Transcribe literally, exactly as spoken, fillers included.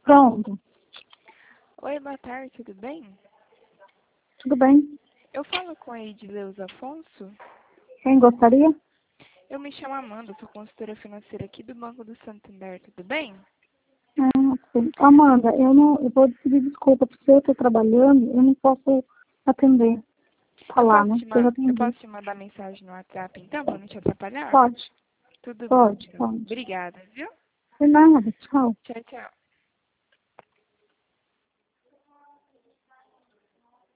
Pronto. Oi, boa tarde, tudo bem? Tudo bem? Eu falo com a Edileuza Afonso. Quem gostaria? Eu me chamo Amanda, sou consultora financeira aqui do Banco do Santander, tudo bem? Ah, sim. Amanda, eu não, eu vou pedir desculpa, porque eu estou trabalhando, eu não posso atender. Eu Falar, posso, né? te Porque eu já man- eu atendi. posso te mandar mensagem no WhatsApp, então, para não te atrapalhar? Pode, Tudo bem, pode, então. pode. Obrigada, viu? De nada, tchau. Tchau, tchau.